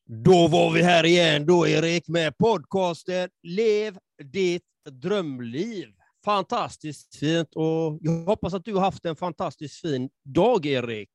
Då var vi här igen då, Erik, med podcasten Lev ditt drömliv. Fantastiskt fint, och jag hoppas att du har haft en fantastiskt fin dag, Erik.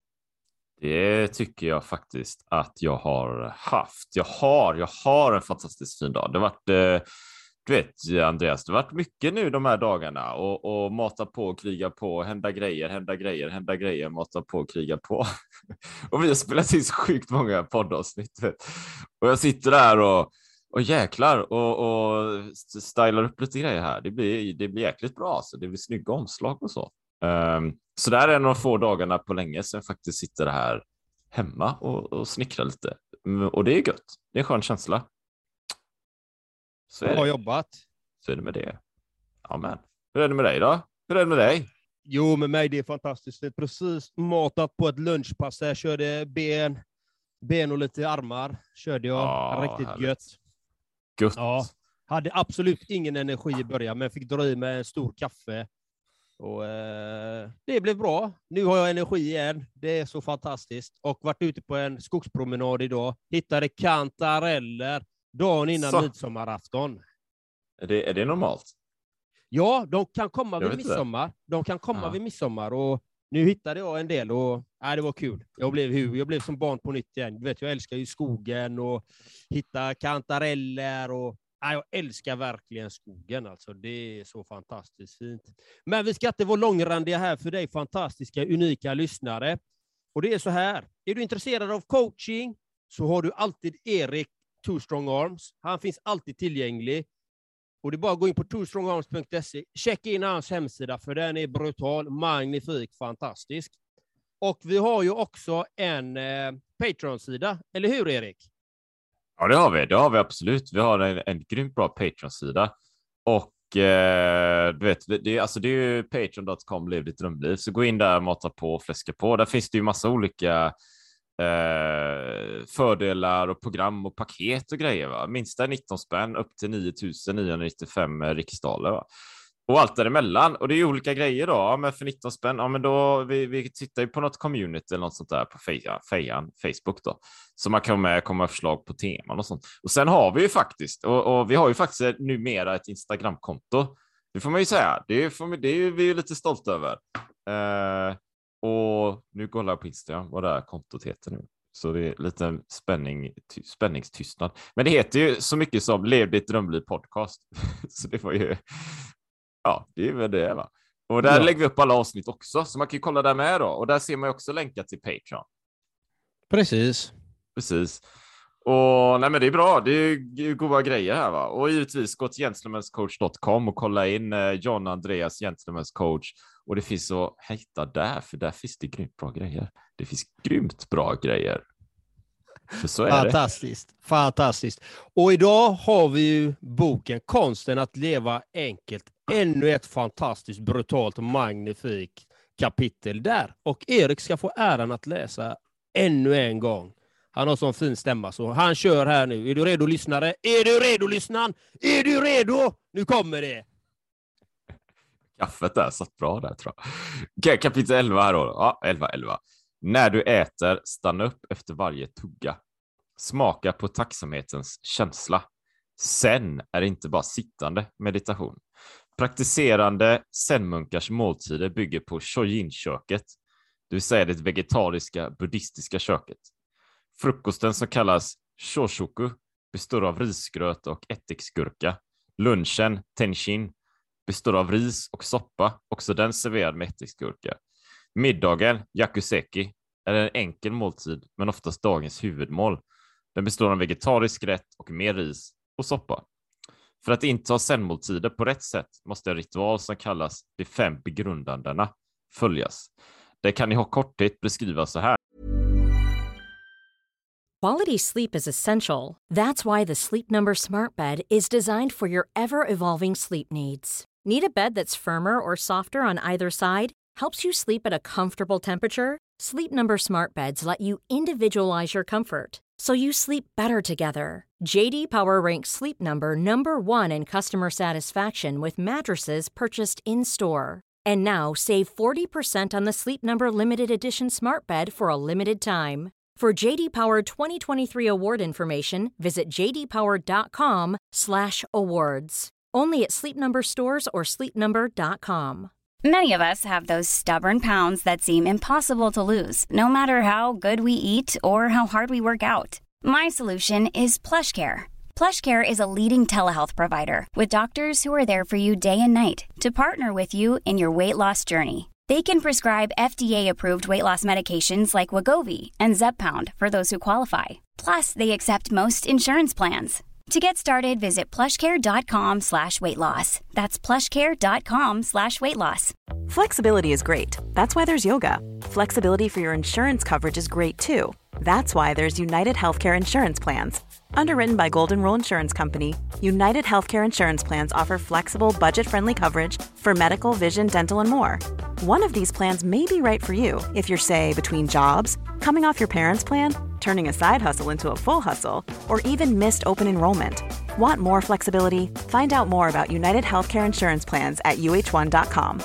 Det tycker jag faktiskt att jag har haft. Jag har en fantastiskt fin dag. Det har varit, du vet Andreas, det har varit mycket nu de här dagarna och mata på, kriga på, hända grejer, mata på, kriga på. Och vi har spelat in så sjukt många poddavsnitt. Och jag sitter där och jäklar och stylar upp lite grejer här. Det blir jäkligt bra, så det blir snygga omslag och så. Så där är några få dagarna på länge sedan faktiskt sitter här hemma och snickrar lite. Och det är gött. Det är en skön känsla. Så är det. Bra jobbat. Så är det med det. Amen. Hur är det med dig då? Hur är det med dig? Jo, med mig det är fantastiskt. Det är precis matat på ett lunchpass. Jag körde ben och lite armar. Körde jag. Riktigt härligt. gött. Gött. Ja. Hade absolut ingen energi i början, men fick dra i med en stor kaffe. Och det blev bra. Nu har jag energi igen. Det är så fantastiskt. Och varit ute på en skogspromenad idag. Hittade kantareller dagen innan midsommarafton. Är det normalt? Ja, de kan komma Jag vid vet midsommar. De kan komma vid midsommar, och nu hittade jag en del, och det var kul. Jag blev som barn på nytt igen. Du vet, jag älskar ju skogen och hitta kantareller, och jag älskar verkligen skogen. Alltså, det är så fantastiskt fint. Men vi ska inte vara långrandiga här för dig fantastiska, unika lyssnare. Och det är så här. Är du intresserad av coaching så har du alltid Erik Two Strong Arms. Han finns alltid tillgänglig. Och det är bara att gå in på twostrongarms.se. Checka in hans hemsida, för den är brutal, magnifik, fantastisk. Och vi har ju också en Patreon-sida. Eller hur, Erik? Ja, det har vi absolut. Vi har en grymt bra Patreon-sida. Och du vet, det är ju patreon.com, lev ditt drömliv. Så gå in där, mata på och fläska på. Där finns det ju massa olika fördelar och program och paket och grejer. Va? Minsta 19 spänn upp till 9.995 riksdaler. Va? Och allt däremellan. Och det är ju olika grejer då. Ja, men för 19 spänn, ja men då vi tittar ju på något community eller något sånt där på Facebook då. Så man kan komma med förslag på teman och sånt. Och sen har vi ju faktiskt, och vi har ju faktiskt numera ett Instagram-konto. Det får man ju säga. Det är vi ju lite stolta över. Och nu kollar jag på Instagram vad det här kontot heter nu. Så det är lite spänningstystnad. Men det heter ju så mycket som Lev ditt drömliv podcast. Så det var ju... Ja, det är väl det, va? Och där lägger vi upp alla avsnitt också. Så man kan ju kolla där med då. Och där ser man ju också länkar till Patreon. Precis. Och nej, men det är bra. Det är goda grejer här, va? Och givetvis gå till gentlemanscoach.com och kolla in John Andreas Gentleman's coach. Och det finns att hitta där, för där finns det grymt bra grejer. Det finns grymt bra grejer. För så är Fantastiskt. Och idag har vi ju boken Konsten att leva enkelt. Ännu ett fantastiskt, brutalt och magnifikt kapitel där. Och Erik ska få äran att läsa ännu en gång. Han har sån fin stämma, så han kör här nu. Är du redo, lyssnare? Är du redo, lyssnaren? Är du redo? Nu kommer det. Kaffet där satt bra där, tror jag. Kapitel 11 här då. Ja, 11. När du äter, stanna upp efter varje tugga. Smaka på tacksamhetens känsla. Sen är det inte bara sittande meditation. Praktiserande zenmunkars måltider bygger på Shojin-köket, det vill säga det vegetariska buddhistiska köket. Frukosten, som kallas shoshoku, består av risgröt och ättiksgurka. Lunchen, tenshin, består av ris och soppa, också den serverad med ättiksgurka. Middagen, yakuseki, är en enkel måltid, men oftast dagens huvudmål. Den består av vegetarisk rätt och mer ris och soppa. För att inta zen-måltider på rätt sätt måste en ritual som kallas de 5 begrundandena följas. Det kan i korthet beskrivas så här. Quality sleep is essential. That's why the Sleep Number Smart Bed is designed for your ever-evolving sleep needs. Need a bed that's firmer or softer on either side? Helps you sleep at a comfortable temperature? Sleep Number Smart Beds let you individualize your comfort, so you sleep better together. JD Power ranks Sleep Number number 1 in customer satisfaction with mattresses purchased in-store. And now save 40% on the Sleep Number limited edition smart bed for a limited time. For JD Power 2023 award information, visit jdpower.com/awards. Only at Sleep Number stores or sleepnumber.com. Many of us have those stubborn pounds that seem impossible to lose, no matter how good we eat or how hard we work out. My solution is PlushCare. PlushCare is a leading telehealth provider with doctors who are there for you day and night to partner with you in your weight loss journey. They can prescribe FDA-approved weight loss medications like Wegovy and Zepbound for those who qualify. Plus, they accept most insurance plans. To get started, visit plushcare.com/weightloss. That's plushcare.com/weightloss. Flexibility is great. That's why there's yoga. Flexibility for your insurance coverage is great too. That's why there's United Healthcare Insurance Plans. Underwritten by Golden Rule Insurance Company, United Healthcare Insurance Plans offer flexible, budget-friendly coverage for medical, vision, dental, and more. One of these plans may be right for you if you're, say, between jobs, coming off your parents' plan, turning a side hustle into a full hustle, or even missed open enrollment. Want more flexibility? Find out more about United Healthcare Insurance Plans at uh1.com.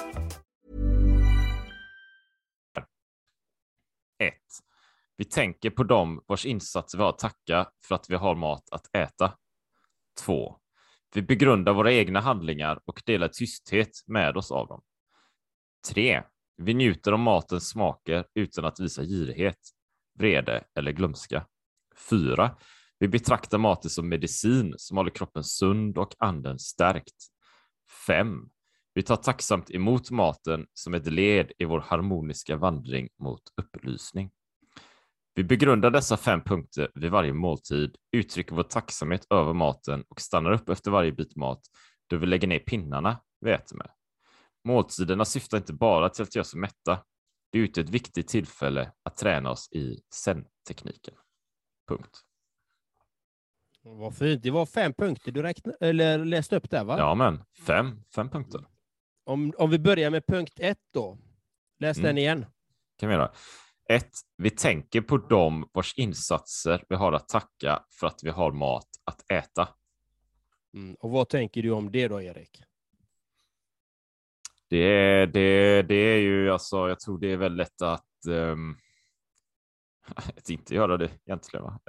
1. Vi tänker på dem vars insatser vi har att tacka för att vi har mat att äta. 2. Vi begrundar våra egna handlingar och delar tysthet med oss av dem. 3. Vi njuter av matens smaker utan att visa girighet, vrede eller glömska. 4. Vi betraktar maten som medicin som håller kroppen sund och anden stärkt. 5. Vi tar tacksamt emot maten som ett led i vår harmoniska vandring mot upplysning. Vi begrundar dessa 5 punkter vid varje måltid, uttrycker vår tacksamhet över maten och stannar upp efter varje bit mat då vi lägger ner pinnarna vi äter med. Måltiderna syftar inte bara till att göra oss mätta. Det utgör ett viktigt tillfälle att träna oss i zen-tekniken. Punkt. Vad fint. Det var 5 punkter du läste upp där, va? Ja, men 5 punkter. Om vi börjar med punkt 1 då. Läs den igen. Kan vi göra. 1. Vi tänker på dem vars insatser vi har att tacka för att vi har mat att äta. Och vad tänker du om det då, Erik? Det är ju, alltså, jag tror det är väldigt lätt att inte göra det egentligen. Va?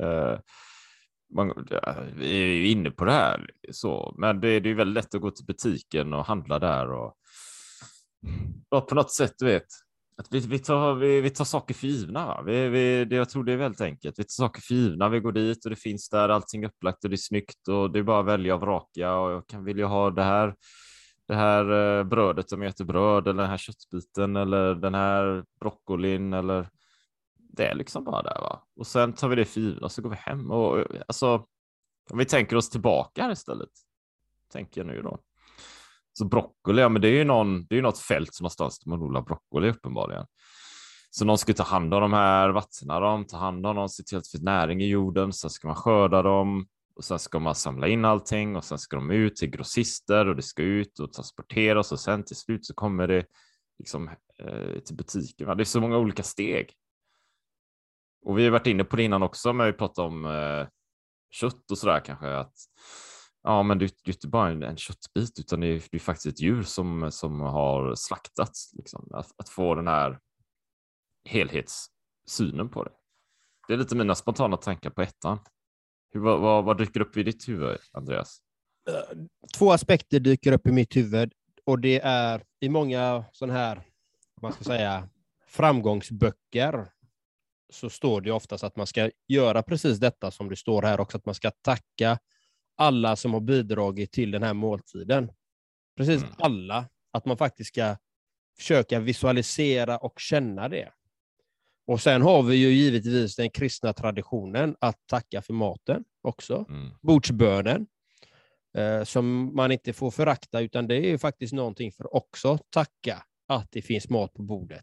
Vi är ju inne på det här, så, men det är ju väldigt lätt att gå till butiken och handla där och på något sätt, du vet, att vi tar saker för givna. Va? Jag tror det är väldigt enkelt. Vi tar saker för givna, vi går dit och det finns där allting upplagt och det är snyggt och det är bara att välja och vraka och jag kan vilja ha det här brödet som äter bröd eller den här köttbiten eller den här broccolin eller det är liksom bara där, va. Och sen tar vi det för givna och så går vi hem och alltså om vi tänker oss tillbaka här istället, tänker jag nu då. Så broccoli, ja men det är ju något fält som någonstans där man odlar broccoli uppenbarligen. Så någon ska ta hand om de här, vattna dem, ta hand om dem, se till att det finns näring i jorden, sen ska man skörda dem och sen ska man samla in allting och sen ska de ut till grossister och det ska ut och transporteras och sen till slut så kommer det liksom till butiken. Va? Det är så många olika steg. Och vi har varit inne på det innan också, men vi pratar om kött och sådär kanske, att ja, men det är inte bara en köttbit utan det är faktiskt ett djur som har slaktats. Liksom. Att få den här helhetssynen på det. Det är lite mina spontana tankar på ettan. Vad dyker upp i ditt huvud, Andreas? 2 aspekter dyker upp i mitt huvud och det är i många sådana här, man ska säga, framgångsböcker så står det oftast att man ska göra precis detta som det står här också, att man ska tacka alla som har bidragit till den här måltiden. Precis alla. Att man faktiskt ska försöka visualisera och känna det. Och sen har vi ju givetvis den kristna traditionen att tacka för maten också. Bordsbönen. Som man inte får förakta, utan det är ju faktiskt någonting för också tacka att det finns mat på bordet.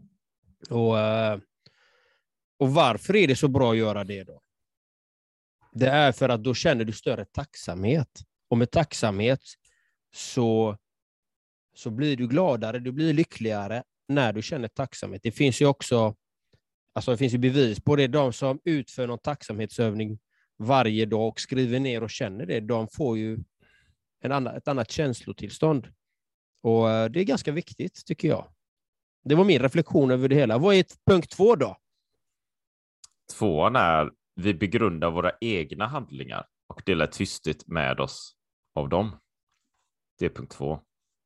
Och varför är det så bra att göra det då? Det är för att då känner du större tacksamhet. Och med tacksamhet så blir du gladare, du blir lyckligare när du känner tacksamhet. Det finns ju också, alltså det finns ju bevis på det. De som utför någon tacksamhetsövning varje dag och skriver ner och känner det, de får ju ett annat känslotillstånd. Och det är ganska viktigt, tycker jag. Det var min reflektion över det hela. Vad är punkt 2 då? 2 är vi begrundar våra egna handlingar och delar tysthet med oss av dem. Det är punkt 2.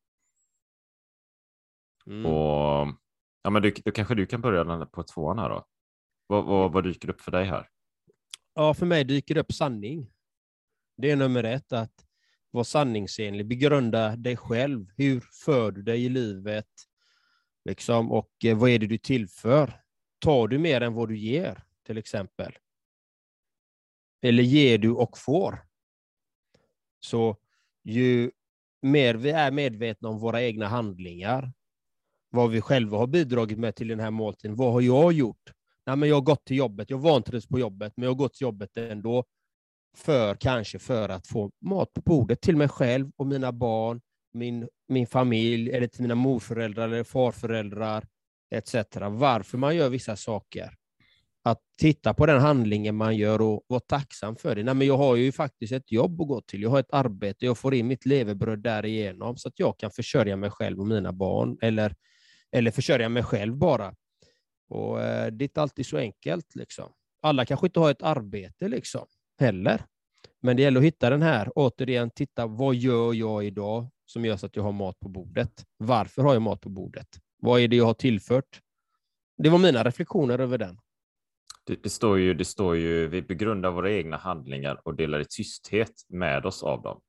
Och ja, men då kanske du kan börja på 2 här då. Vad dyker upp för dig här? Ja, för mig dyker det upp sanning. Det är nummer 1, att vara sanningsenlig. Begrunda dig själv. Hur för du dig i livet? Liksom, och vad är det du tillför? Tar du mer än vad du ger, till exempel? Eller ger du och får? Så ju mer vi är medvetna om våra egna handlingar, vad vi själva har bidragit med till den här måltiden. Vad har jag gjort? Nej, men jag har gått till jobbet. Jag vantrivs på jobbet, men jag har gått till jobbet ändå. Kanske för att få mat på bordet till mig själv och mina barn, min familj, eller till mina morföräldrar eller farföräldrar, etc. Varför man gör vissa saker. Att titta på den handlingen man gör och vara tacksam för det. Nej, men jag har ju faktiskt ett jobb att gå till. Jag har ett arbete. Jag får in mitt levebröd därigenom så att jag kan försörja mig själv och mina barn. Eller försörja mig själv bara. Och det är inte alltid så enkelt. Liksom. Alla kanske inte har ett arbete liksom, heller. Men det gäller att hitta den här. Återigen, titta, vad gör jag idag som gör så att jag har mat på bordet? Varför har jag mat på bordet? Vad är det jag har tillfört? Det var mina reflektioner över den. Det står ju vi begrundar våra egna handlingar och delar i tysthet med oss av dem.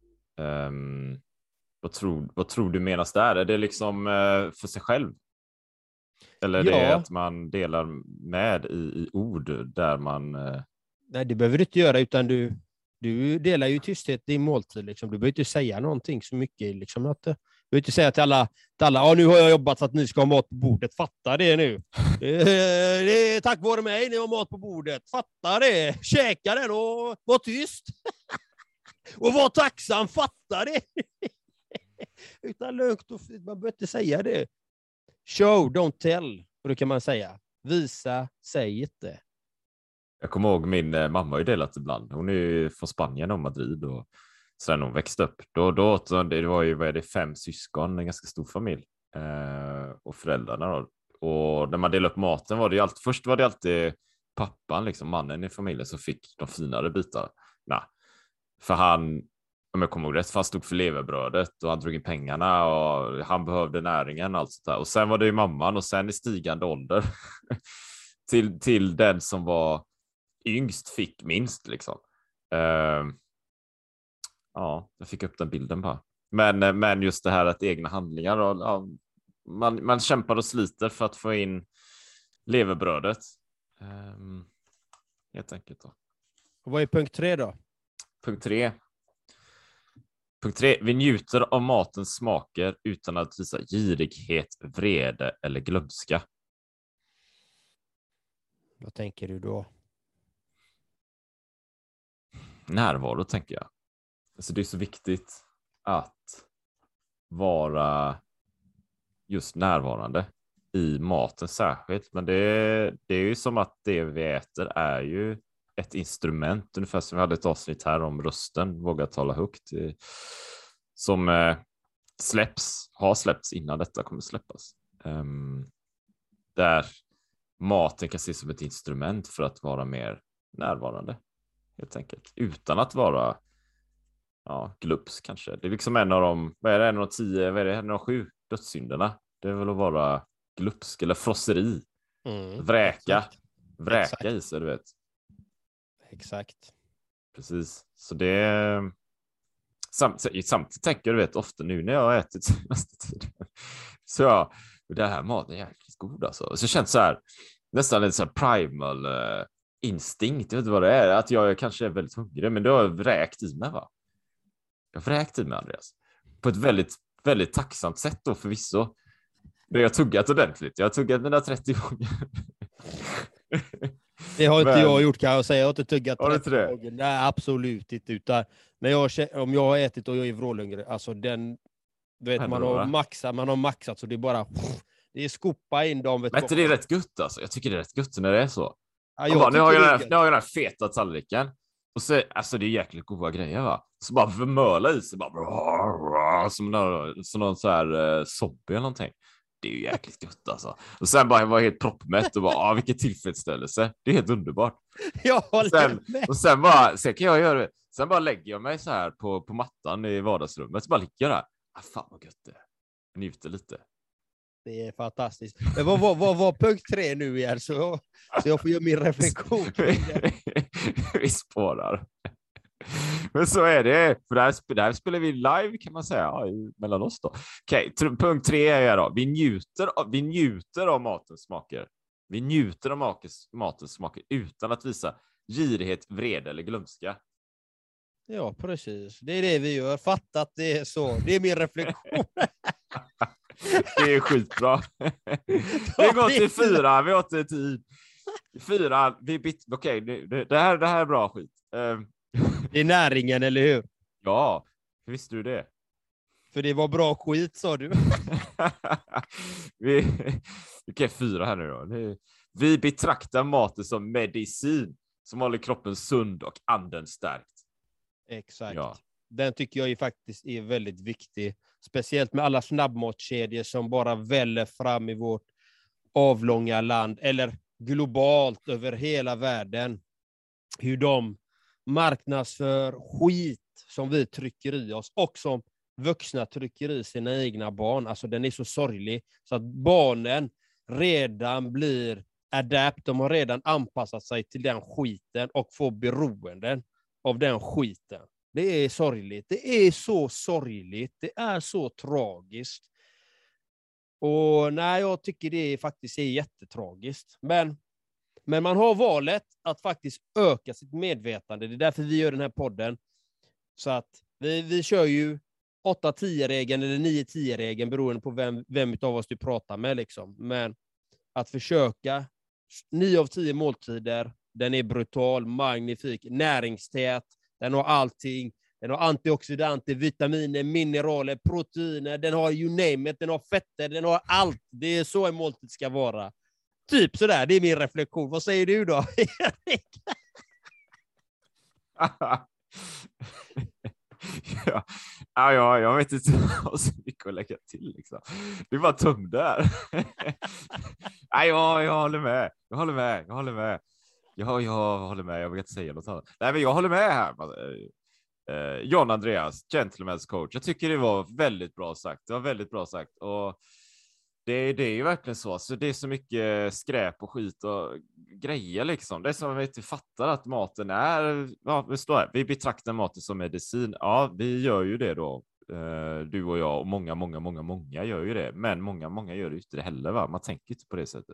Vad tror du menas där? Är det liksom för sig själv? Eller det är att man delar med i ord där man... Nej, det behöver du inte göra, utan du delar ju tysthet i måltid. Liksom. Du behöver inte säga någonting så mycket. Liksom, du behöver inte säga till alla nu har jag jobbat så att ni ska ha mat på bordet. Fatta det nu. Det är tack vare mig ni har mat på bordet. Fatta det. Käka den och var tyst. Och var tacksam. Fatta det. Utan lugnt och fint. Man behöver inte säga det. Show, don't tell. Brukar man säga. Visa, säg inte. Jag kommer ihåg min mamma har ju delat ibland. Hon är ju från Spanien och Madrid och sen hon växte upp. Då det var ju 5 syskon, en ganska stor familj. Och föräldrarna då. Och när man delade upp maten var det ju alltid, först var det alltid pappan, liksom mannen i familjen, som fick de finare bitarna. För han, om jag kommer ihåg rätt, för han stod för levebrödet och han drog in pengarna och han behövde näringen och allt sånt där. Och sen var det ju mamman och sen i stigande ålder till den som var yngst fick minst liksom. Ja, jag fick upp den bilden bara. Men just det här att egna handlingar och, ja, man kämpar och sliter för att få in levebrödet. Helt enkelt då. Och vad är punkt 3 då? Punkt 3. Vi njuter av matens smaker utan att visa girighet, vrede eller glömska. Vad tänker du då? Närvaro, tänker jag. Alltså det är så viktigt att vara just närvarande i maten särskilt. Men det är ju som att det vi äter är ju ett instrument, ungefär som vi hade ett avsnitt här om rösten, våga tala högt, som har släppts innan detta kommer släppas. Där maten kan ses som ett instrument för att vara mer närvarande, helt enkelt. Utan att vara glupsk kanske. Det är liksom en av de 10, en av 7 dödssynderna. Det är väl att vara glupsk eller frosseri. Vräka i sig, du vet. Exakt. Precis. Så det samtidigt tänker jag, du vet, ofta nu när jag har ätit senaste tiden. Så det här maten är jäkligt god alltså. Så känns så här nästan en så här primal instinkt. Jag vet inte vad det är. Att jag kanske är väldigt hungrig, men då har jag vräkt i mig, va? Jag har vräkt i mig, Andreas. På ett väldigt, väldigt tacksamt sätt då förvisso. Men jag har tuggat ordentligt. Jag har tuggat mina 30 gånger. Det har inte jag gjort, kan jag säga. Jag har inte tuggat 30 gånger. Nej, absolut inte. Utan, men om jag har ätit och jag är vrålhungrig, alltså den, du vet, man har maxat så det är bara, det är skopa in dem. Men inte det är rätt gött alltså. Jag tycker det är rätt gött när det är så. Ja, nu har jag den här feta tallriken. Och så, alltså det är jäkligt goda grejer, va? Så bara förmöla i sig, bara som någon så här zombie eller någonting. det är ju jäkligt gött alltså. Och sen bara jag var helt proppmätt och bara, vilken tillfredsställelse. Det är helt underbart. Jag håller med. Och sen kan jag göra det. Sen bara lägger jag mig så här på mattan i vardagsrummet. Så bara ligger jag där. Fan vad gött det är. Njuter lite. Det är fantastiskt. Men vad var punkt 3 nu igen? Så jag får göra min reflektion. Vi spårar. Men så är det. För där spelar vi live kan man säga mellan oss då. Okej, punkt 3 är då. Vi njuter av matens smaker. Vi njuter av matens smaker utan att visa girighet, vrede eller glömska. Ja, precis. Det är det vi gör. Fattat det är så. Det är min reflektion. Det är skitbra. Vi går till 4. Vi har inte tid. 4. Okej, det här är bra skit. Det är näringen, eller hur? Ja, visste du det? För det var bra skit, sa du. Okej, 4 här nu då. Vi betraktar maten som medicin som håller kroppen sund och anden stärkt. Exakt. Ja. Den tycker jag faktiskt är väldigt viktig. Speciellt med alla snabbmatskedjor som bara väller fram i vårt avlånga land. Eller globalt över hela världen. Hur de marknadsför skit som vi trycker i oss. Och som vuxna trycker i sina egna barn. Alltså den är så sorglig. Så att barnen redan blir adapt. De har redan anpassat sig till den skiten. Och får beroenden av den skiten. Det är sorgligt. Det är så sorgligt. Det är så tragiskt. Och nej, jag tycker det faktiskt är jättetragiskt. Men man har valet att faktiskt öka sitt medvetande. Det är därför vi gör den här podden. Så att vi kör ju 8-10-regeln eller 9-10-regeln beroende på vem av oss du pratar med. Liksom. Men att försöka 9 av 10 måltider, den är brutal, magnifik, näringstät. Den har allting. Den har antioxidanter, vitaminer, mineraler, proteiner. Den har you name it. Den har fetter. Den har allt. Det är så en måltid ska vara. Typ sådär. Det är min reflektion. Vad säger du då, Erik? Ja, jag vet inte vad så mycket att lägga till. Liksom. Du bara tömde där. Jag håller med. Jag håller med. Jag vill inte säga något annat. Nej, men jag håller med här. John Andreas, gentleman's coach. Jag tycker det var väldigt bra sagt. Det var väldigt bra sagt. Och det är ju verkligen så. Alltså, det är så mycket skräp och skit och grejer liksom. Det är som att vi inte fattar att maten är... Ja, vi betraktar maten som medicin. Ja, vi gör ju det då. Du och jag och många gör ju det. Men många gör det inte det heller, va? Man tänker inte på det sättet.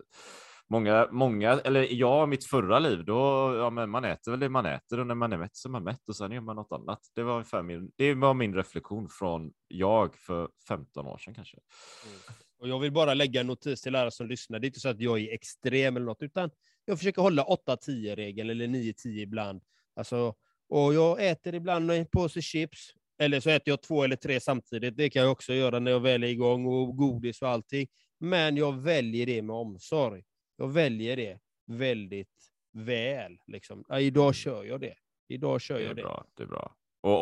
Många, eller jag mitt förra liv, då, men man äter väl det man äter och när man är mätt så är man mätt och sen gör man något annat. Det var min reflektion från jag för 15 år sedan kanske. Och jag vill bara lägga en notis till alla som lyssnar. Det är inte så att jag är extrem eller något, utan jag försöker hålla 8-10-regeln eller 9-10 ibland. Alltså, och jag äter ibland en påse chips, eller så äter jag 2 eller 3 samtidigt. Det kan jag också göra när jag väl är igång och godis och allting. Men jag väljer det med omsorg. Jag väljer det väldigt väl. Liksom. Ja, idag kör jag det. Bra, det är bra.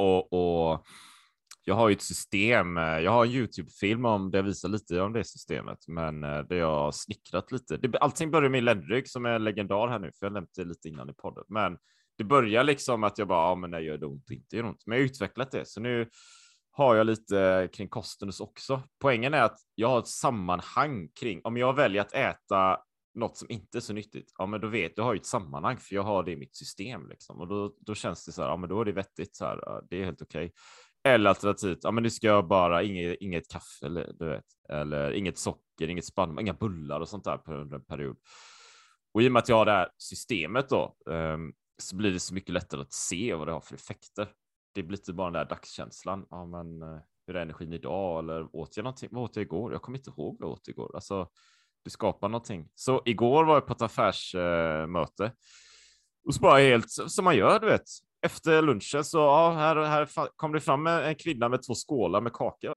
Och jag har ju ett system. Jag har en YouTube-film om det, visar lite om det systemet. Men det jag har snickrat lite. Allting börjar med ländrygg som är legendar här nu. För jag nämnde det lite innan i podden. Men det börjar liksom att jag bara, men nej, gör det ont, inte gör ont. Men jag har utvecklat det. Så nu har jag lite kring kosten också. Poängen är att jag har ett sammanhang kring, om jag väljer att äta något som inte är så nyttigt, ja men då vet jag har ju ett sammanhang för jag har det i mitt system liksom. Och då känns det så här, ja men då är det vettigt så här, det är helt okej. Eller alternativt, ja men nu ska jag bara inget kaffe eller du vet, eller inget socker, inget spannmål, inga bullar och sånt där under en period. Och i och med att jag har det här systemet då, så blir det så mycket lättare att se vad det har för effekter. Det blir inte bara den där dagskänslan, ja men hur är energin idag, eller åt jag någonting, vad åt jag igår? Jag kommer inte ihåg vad jag åt igår. Alltså du skapar någonting. Så igår var jag på ett affärsmöte. Och så bara helt som man gör, du vet. Efter lunchen så här kom det fram en kvinna med 2 skålar med kaka.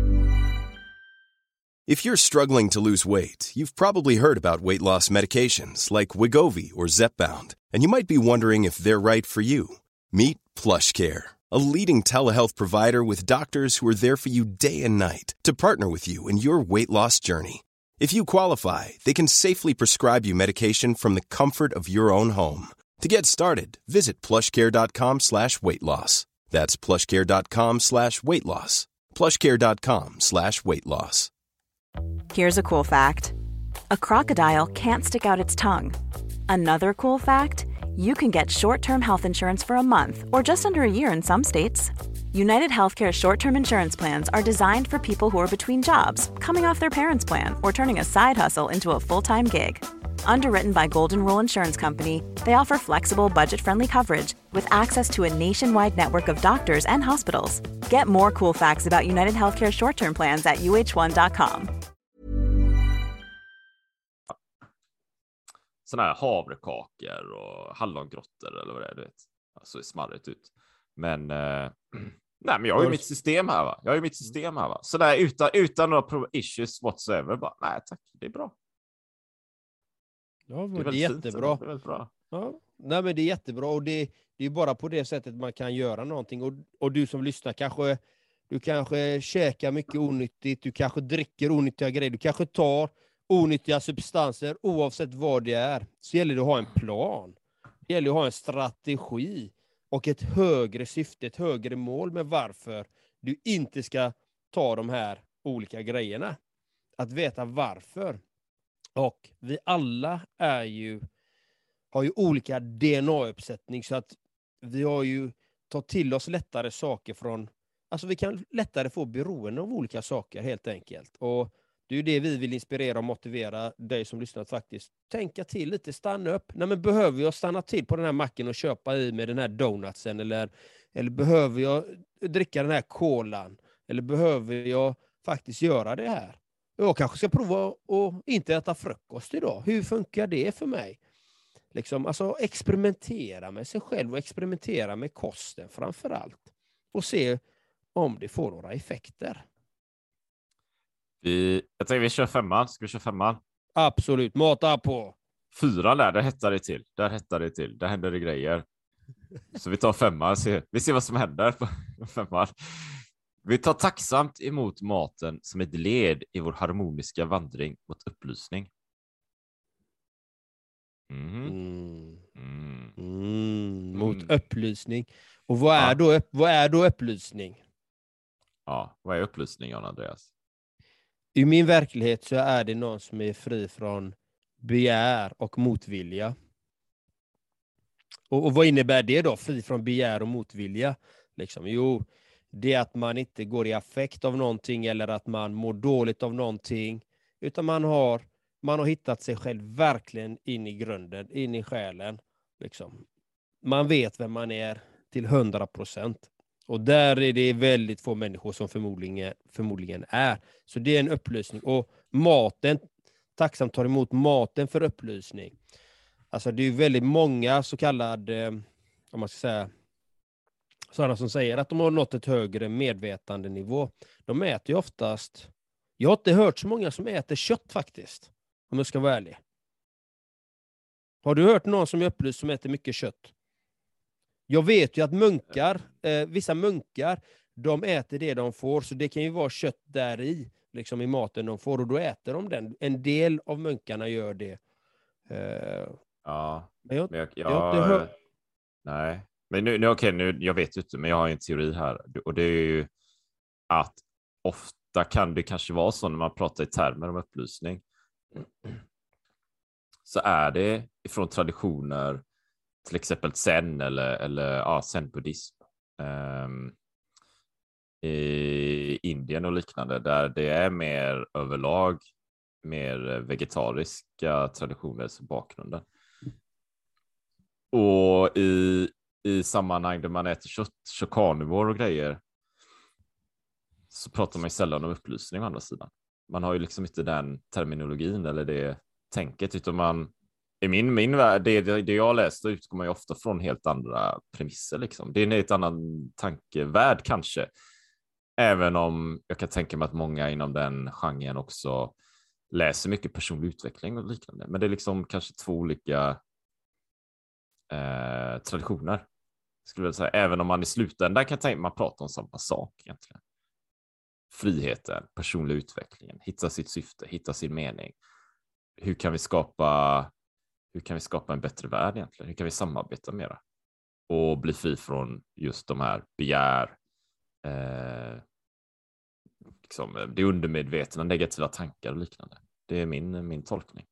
If you're struggling to lose weight, you've probably heard about weight loss medications like Wegovy or Zepbound. And you might be wondering if they're right for you. Meet PlushCare, a leading telehealth provider with doctors who are there for you day and night to partner with you in your weight loss journey. If you qualify, they can safely prescribe you medication from the comfort of your own home. To get started, visit plushcare.com/weightloss. That's plushcare.com/weightloss. plushcare.com/weightloss. Here's a cool fact. A crocodile can't stick out its tongue. Another cool fact, you can get short-term health insurance for a month or just under a year in some states. United Healthcare short-term insurance plans are designed for people who are between jobs, coming off their parents' plan, or turning a side hustle into a full-time gig. Underwritten by Golden Rule Insurance Company, they offer flexible, budget-friendly coverage with access to a nationwide network of doctors and hospitals. Get more cool facts about United Healthcare short-term plans at uh1.com. Såna här havrekakor och hallongrottor eller vad det är, du vet. Så är smarrigt ut. Men nej, men jag har ju mitt system här, va. Så där utan några issues whatsoever, bara nej tack, det är bra. Ja, men det är jättebra. Det är väldigt bra. Ja, nej, men det är jättebra, och det är ju bara på det sättet man kan göra någonting. Och du som lyssnar, du kanske käkar mycket onyttigt, du kanske dricker onyttiga grejer, du kanske tar onyttiga substanser, oavsett vad det är. Så gäller det att ha en plan. Det gäller att ha en strategi och ett högre syfte, ett högre mål med varför du inte ska ta de här olika grejerna. Att veta varför. Och vi alla har ju olika DNA-uppsättning, så att vi har ju tagit till oss lättare saker alltså vi kan lättare få beroende av olika saker helt enkelt. Och det är ju det vi vill inspirera och motivera dig som lyssnar att faktiskt tänka till lite, stanna upp. Nej, men behöver jag stanna till på den här macken och köpa i med den här donutsen, eller behöver jag dricka den här kolan, eller behöver jag faktiskt göra det här? Jag kanske ska prova att inte äta frukost idag. Hur funkar det för mig? Alltså experimentera med sig själv och experimentera med kosten framför allt. Och se om det får några effekter. Jag tänker vi kör 5:an. Ska vi köra 5:an? Absolut, mata på. 4 där hettar det till. Där händer det grejer. Så vi tar 5:an. Vi ser vad som händer på 5:an. Vi tar tacksamt emot maten som ett led i vår harmoniska vandring mot upplysning. Mot upplysning. Och vad är då upplysning? Ja, vad är upplysning, Jan Andreas? I min verklighet så är det någon som är fri från begär och motvilja. Och vad innebär det då? Fri från begär och motvilja? Jo, det är att man inte går i affekt av någonting, eller att man mår dåligt av någonting. Utan man har hittat sig själv verkligen in i grunden, in i själen. Man vet vem man är till 100%. Och där är det väldigt få människor som förmodligen är. Så det är en upplysning. Och maten, tacksamt tar emot maten för upplysning. Alltså det är väldigt många så kallade, om man ska säga, sådana som säger att de har nått ett högre medvetandenivå. De äter ju oftast, jag har inte hört så många som äter kött faktiskt, om jag ska vara ärlig. Har du hört någon som är upplyst som äter mycket kött? Jag vet ju att vissa munkar, de äter det de får, så det kan ju vara kött där i maten de får, och då äter de den. En del av munkarna gör det. Ja, men jag nej. Men nu jag vet ju inte, men jag har en teori här, och det är ju att ofta kan det kanske vara så när man pratar i termer om upplysning, så är det ifrån traditioner, till exempel zen eller zen-buddhism i Indien och liknande, där det är mer överlag mer vegetariska traditioner som bakgrunden. Och i sammanhang där man äter kött, karnivor och grejer, så pratar man ju sällan om upplysning å andra sidan. Man har ju inte den terminologin eller det tänket, utan man i min värld, det jag läste, utgår man ju ofta från helt andra premisser. Det är en helt annan tankevärld kanske. Även om jag kan tänka mig att många inom den genren också läser mycket personlig utveckling och liknande. Men det är kanske 2 olika traditioner, skulle jag säga. Även om man i slutändan kan tänka man prata om samma sak egentligen. friheten, personlig utvecklingen, hitta sitt syfte, hitta sin mening. Hur kan vi skapa en bättre värld egentligen? Hur kan vi samarbeta mera? Och bli fri från just de här begär, liksom, det undermedvetna, negativa tankar och liknande. Det är min tolkning.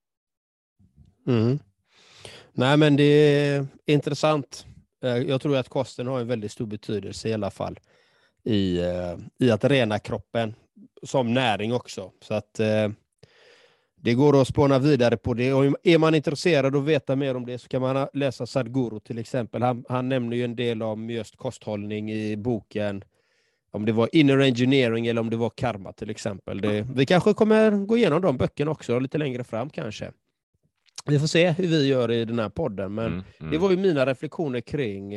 Nej, men det är intressant. Jag tror att kosten har en väldigt stor betydelse i alla fall i att rena kroppen som näring också. Så att det går att spåna vidare på det. Och är man intresserad och veta mer om det så kan man läsa Sadhguru till exempel. Han nämner ju en del om just kosthållning i boken. Om det var Inner Engineering eller om det var Karma till exempel. Vi kanske kommer gå igenom de böckerna också lite längre fram kanske. Vi får se hur vi gör i den här podden. Men det var ju mina reflektioner kring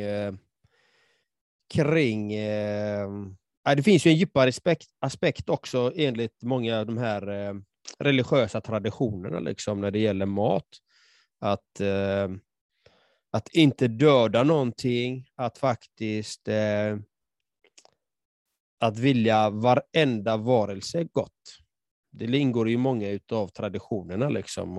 det finns ju en djupare aspekt också enligt många av de här religiösa traditionerna liksom, när det gäller mat. Att inte döda någonting, att faktiskt att vilja varenda varelse gott. Det ingår ju många av traditionerna liksom,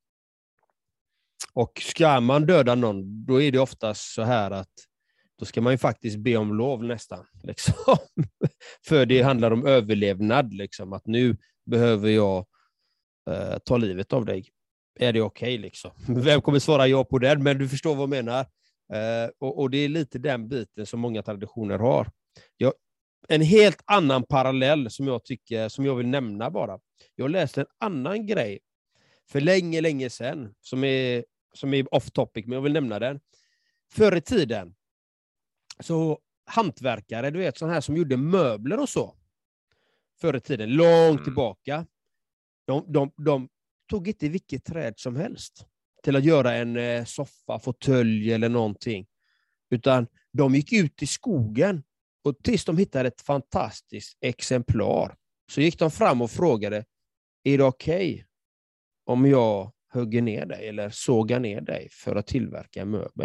och ska man döda någon, då är det oftast så här att då ska man ju faktiskt be om lov nästan. Liksom. För det handlar om överlevnad. Liksom. Att nu behöver jag ta livet av dig. Är det okej, liksom? Vem kommer svara ja på den? Men du förstår vad jag menar. Och det är lite den biten som många traditioner har. En helt annan parallell som jag vill nämna bara. Jag läste en annan grej för länge sedan som är off topic, men jag vill nämna den. Förr i tiden så hantverkare, du vet, sådana här som gjorde möbler och så. Förr i tiden, långt tillbaka. De tog inte vilket träd som helst till att göra en soffa, fåtölj eller någonting. Utan de gick ut i skogen och tills de hittade ett fantastiskt exemplar så gick de fram och frågade: är det okej om jag hugger ner dig eller sågar ner dig för att tillverka en möbel?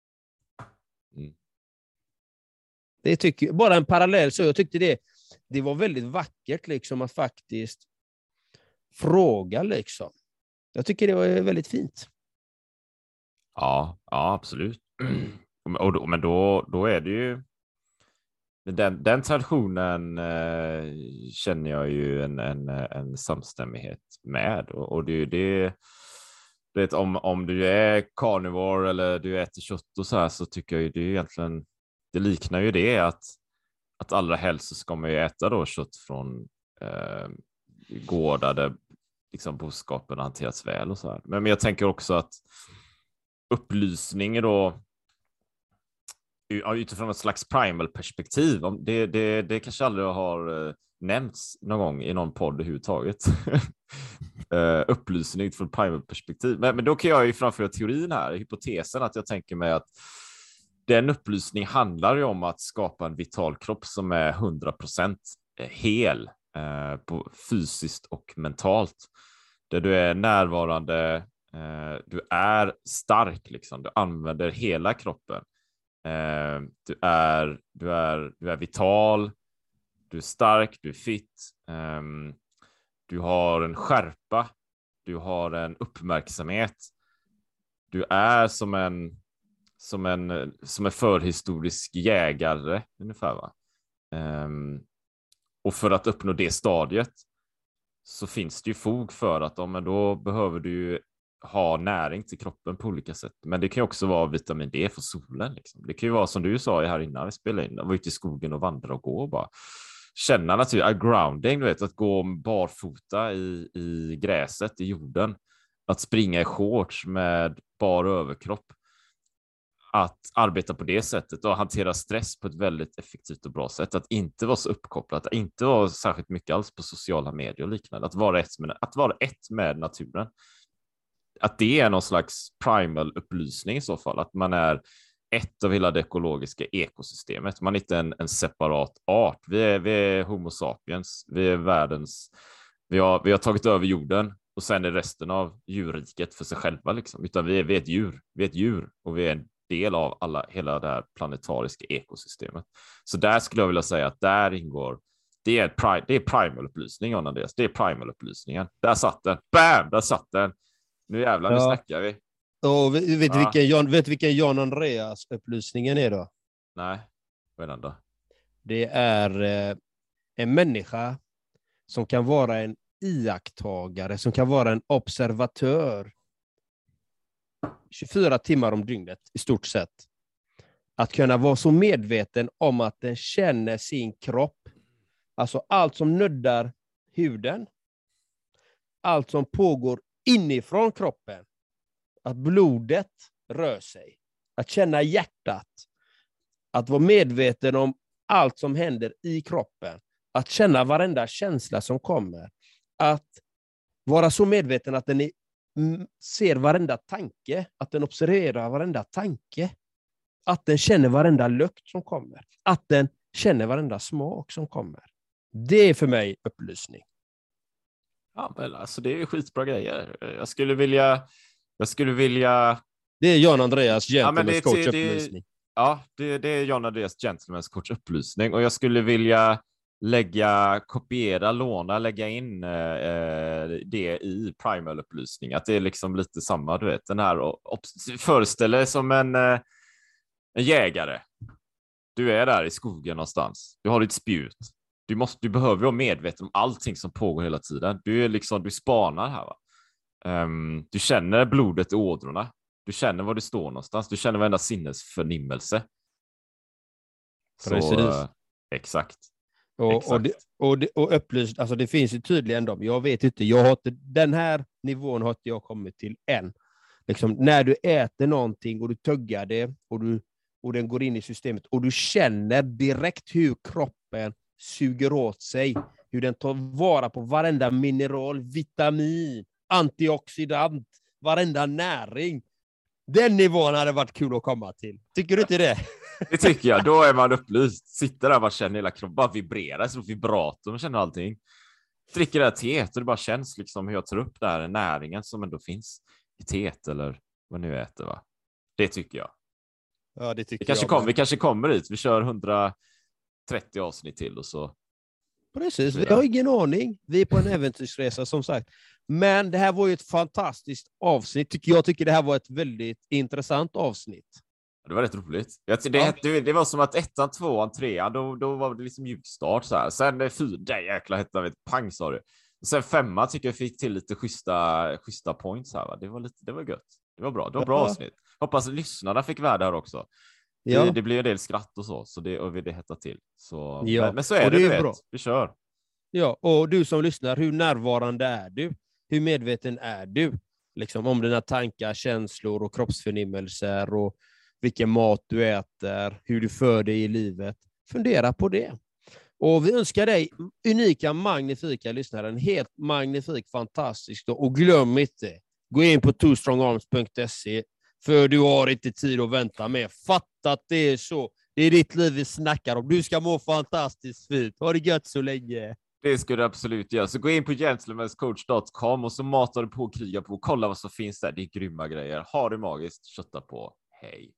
Det tycker bara en parallell, så jag tyckte det var väldigt vackert liksom att faktiskt fråga liksom. Jag tycker det var väldigt fint. Ja, absolut. Men då är det ju den traditionen känner jag ju en samstämmighet med, och det är ju det vet, om du är carnivore eller du äter kött och så här, så tycker jag ju det är egentligen, det liknar ju det att allra helst så ska man ju äta då kött från gårdar där liksom boskapen hanterats väl och så här. Men jag tänker också att upplysning då utifrån ett slags primal perspektiv, det kanske aldrig har nämnts någon gång i någon podd överhuvudtaget. Upplysning från primal perspektiv. Men då kan jag ju framföra teorin här, hypotesen, att jag tänker mig att den upplysning handlar ju om att skapa en vital kropp som är 100% hel på fysiskt och mentalt. Där du är närvarande, du är stark liksom, du använder hela kroppen. Du är vital, du är stark, du är fit, du har en skärpa, du har en uppmärksamhet, du är som en förhistorisk jägare ungefär, va? Och för att uppnå det stadiet så finns det ju fog för att men då behöver du ju ha näring till kroppen på olika sätt. Men det kan ju också vara vitamin D för solen. Liksom. Det kan ju vara som du sa här innan vi spelade in. Att vara ute i skogen och vandra och gå och bara känna naturligt grounding, du vet, att gå barfota i gräset, i jorden. Att springa i shorts med bar överkropp. Att arbeta på det sättet och hantera stress på ett väldigt effektivt och bra sätt. Att inte vara så uppkopplat, att inte vara särskilt mycket alls på sociala medier och liknande. Att vara ett med naturen. Att det är någon slags primal upplysning i så fall. Att man är ett av hela det ekologiska ekosystemet. Man är inte en separat art. Vi är homo sapiens. Vi är vi har tagit över jorden och sen är resten av djurriket för sig själva. Liksom. Utan vi är ett djur. Vi är ett djur och vi är en del av hela det här planetariska ekosystemet. Så där skulle jag vilja säga att där ingår Det är primal-upplysning, John Andreas. Det är primal-upplysningen. Där satt den. Bam! Där satt den. Nu jävlar, nu snackar vi. Och vet vilken John Andreas-upplysningen är då? Nej, vad är den då? Det är en människa som kan vara en iakttagare, som kan vara en observatör 24 timmar om dygnet i stort sett. Att kunna vara så medveten om att den känner sin kropp. Alltså allt som nuddar huden. Allt som pågår inifrån kroppen. Att blodet rör sig. Att känna hjärtat. Att vara medveten om allt som händer i kroppen. Att känna varenda känsla som kommer. Att vara så medveten att den ser varenda tanke. Att den observerar varenda tanke. Att den känner varenda lukt som kommer. Att den känner varenda smak som kommer. Det är för mig upplysning. Ja, men alltså det är skitbra grejer. Jag skulle vilja... Det är John Andreas Gentleman's Coach upplysning. Ja, det är John Andreas Gentleman's Coach upplysning. Och jag skulle vilja lägga in det i primal-upplysning. Att det är liksom lite samma, du vet. Den här föreställer som en jägare. Du är där i skogen någonstans. Du har ditt spjut. Du behöver vara medveten om allting som pågår hela tiden. Du spanar här, va? Du känner blodet i ådrorna. Du känner var du står någonstans. Du känner varenda sinnesförnimmelse. Så, exakt. Och upplyst, alltså det finns ju tydligen dem. Jag vet inte, den här nivån har inte jag kommit till än. Liksom, när du äter någonting och du tuggar det och den går in i systemet och du känner direkt hur kroppen suger åt sig, hur den tar vara på varenda mineral, vitamin, antioxidant, varenda näring. Den nivån hade varit kul att komma till. Tycker du inte det? Det tycker jag. Då är man upplyst. Sitter där och bara känner hela kroppen bara vibrerar, så vibrator, man känner allting. Dricker det här teet och det bara känns liksom hur jag tar upp där näringen som ändå finns i teet eller vad nu äter, va? Det tycker jag. Ja, det tycker vi kanske kommer dit. Vi kör 130 avsnitt till och så. Precis, vi har ingen aning. Vi är på en äventyrsresa som sagt. Men det här var ju ett fantastiskt avsnitt. Jag tycker det här var ett väldigt intressant avsnitt. Det var rätt roligt. Det var som att 1, 2, 3, då var det liksom mjukstart så här. Sen 4, jäkla hette vet pang sa du. Sen 5 tycker jag fick till lite schyssta points här, va? Det var gött. Det var bra. Det var bra avsnitt. Hoppas lyssnarna fick värde här också. Ja. Det blir en del skratt och så det hettar till. Så ja. Men så är det, du vet. Vi kör. Ja, och du som lyssnar, hur närvarande är du? Hur medveten är du? Liksom om dina tankar, känslor och kroppsförnimmelser och vilken mat du äter, hur du för dig i livet. Fundera på det. Och vi önskar dig unika, magnifika lyssnare, en helt magnifik, fantastisk dag. Och glöm inte, gå in på twostrongarms.se, för du har inte tid att vänta med. Fatta att det är så. Det är ditt liv vi snackar om. Du ska må fantastiskt fint. Ha det gött så länge. Det ska du absolut göra. Så gå in på gentlemanscoach.com och så matar du på och krigar på. Kolla vad som finns där. Det är grymma grejer. Ha det magiskt. Kötta på. Hej.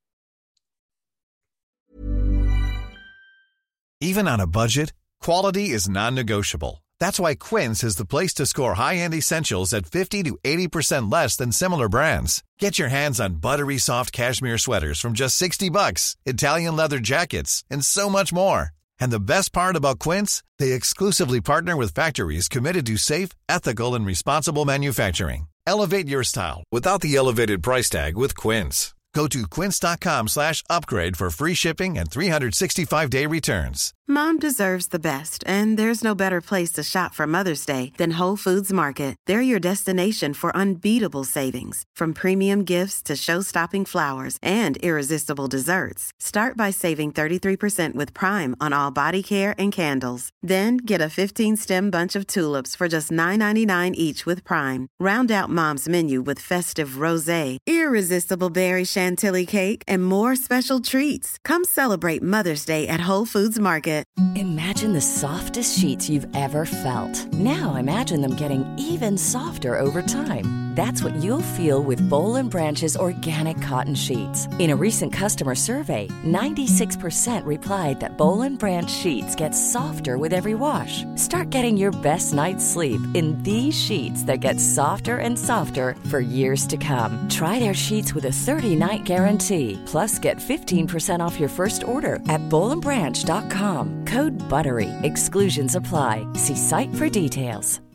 Even on a budget, quality is non-negotiable. That's why Quince is the place to score high-end essentials at 50 to 80% less than similar brands. Get your hands on buttery soft cashmere sweaters from just $60, Italian leather jackets, and so much more. And the best part about Quince, they exclusively partner with factories committed to safe, ethical, and responsible manufacturing. Elevate your style without the elevated price tag with Quince. Go to quince.com/upgrade for free shipping and 365-day returns. Mom deserves the best, and there's no better place to shop for Mother's Day than Whole Foods Market. They're your destination for unbeatable savings, from premium gifts to show-stopping flowers and irresistible desserts. Start by saving 33% with Prime on all body care and candles. Then get a 15-stem bunch of tulips for just $9.99 each with Prime. Round out Mom's menu with festive rosé, irresistible berry chantilly cake, and more special treats. Come celebrate Mother's Day at Whole Foods Market. Imagine the softest sheets you've ever felt. Now imagine them getting even softer over time. That's what you'll feel with Boll & Branch's organic cotton sheets. In a recent customer survey, 96% replied that Boll & Branch sheets get softer with every wash. Start getting your best night's sleep in these sheets that get softer and softer for years to come. Try their sheets with a 30-night guarantee. Plus, get 15% off your first order at BollandBranch.com. Code BUTTERY. Exclusions apply. See site for details.